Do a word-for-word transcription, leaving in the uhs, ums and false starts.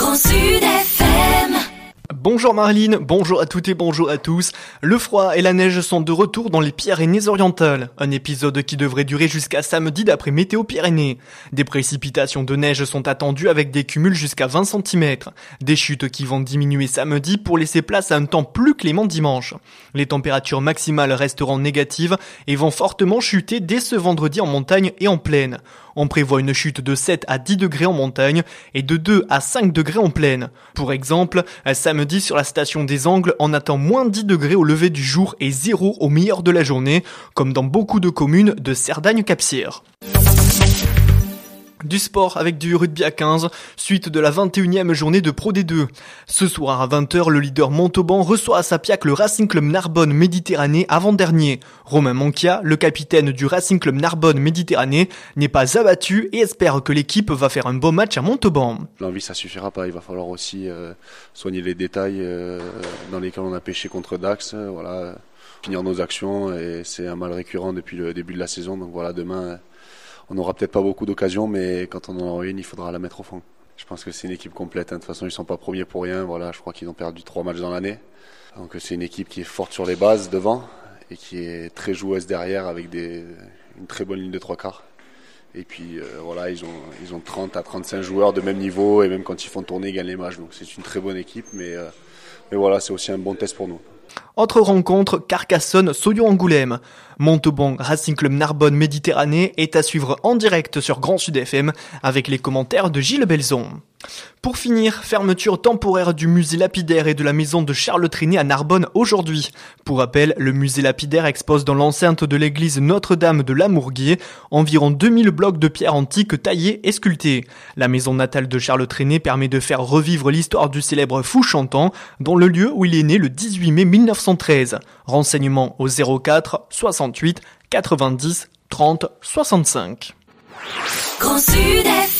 Grand Sud F M. Bonjour Marline, bonjour à toutes et bonjour à tous. Le froid et la neige sont de retour dans les Pyrénées-Orientales. Un épisode qui devrait durer jusqu'à samedi d'après Météo Pyrénées. Des précipitations de neige sont attendues avec des cumuls jusqu'à vingt centimètres. Des chutes qui vont diminuer samedi pour laisser place à un temps plus clément dimanche. Les températures maximales resteront négatives et vont fortement chuter dès ce vendredi en montagne et en plaine. On prévoit une chute de sept à dix degrés en montagne et de deux à cinq degrés en plaine. Pour exemple, samedi sur la station des Angles, on attend moins dix degrés au lever du jour et zéro au milieu de la journée, comme dans beaucoup de communes de Cerdagne-Capcière. Du sport avec du rugby à quinze, suite de la vingt et unième journée de Pro D deux. Ce soir à vingt heures, le leader Montauban reçoit à Sapiac le Racing Club Narbonne Méditerranée avant-dernier. Romain Monchia, le capitaine du Racing Club Narbonne Méditerranée, n'est pas abattu et espère que l'équipe va faire un beau match à Montauban. L'envie, ça suffira pas, il va falloir aussi euh, soigner les détails euh, dans lesquels on a pêché contre Dax, euh, voilà, finir nos actions, et c'est un mal récurrent depuis le début de la saison, donc voilà, demain... Euh, On n'aura peut-être pas beaucoup d'occasions, mais quand on en aura une, il faudra la mettre au fond. Je pense que c'est une équipe complète. Hein. De toute façon, ils sont pas premiers pour rien. Voilà, je crois qu'ils ont perdu trois matchs dans l'année. Donc c'est une équipe qui est forte sur les bases devant et qui est très joueuse derrière avec des, une très bonne ligne de trois quarts. Et puis euh, voilà, ils ont, ils ont trente à trente-cinq joueurs de même niveau et même quand ils font tourner, ils gagnent les matchs. Donc c'est une très bonne équipe, mais, euh, mais voilà, c'est aussi un bon test pour nous. Autre rencontre, Carcassonne-Soyo-Angoulême. Montauban Racing Club Narbonne Méditerranée est à suivre en direct sur Grand Sud F M avec les commentaires de Gilles Belzon. Pour finir, fermeture temporaire du musée lapidaire et de la maison de Charles Trenet à Narbonne aujourd'hui. Pour rappel, le musée lapidaire expose dans l'enceinte de l'église Notre-Dame de Lamourguier environ deux mille blocs de pierre antique taillés et sculptés. La maison natale de Charles Trenet permet de faire revivre l'histoire du célèbre fou chantant, dont le lieu où il est né le dix-huit mai mille neuf cent treize. Renseignements au zéro quatre soixante-huit quatre-vingt-dix trente soixante-cinq. Grand Sud F M.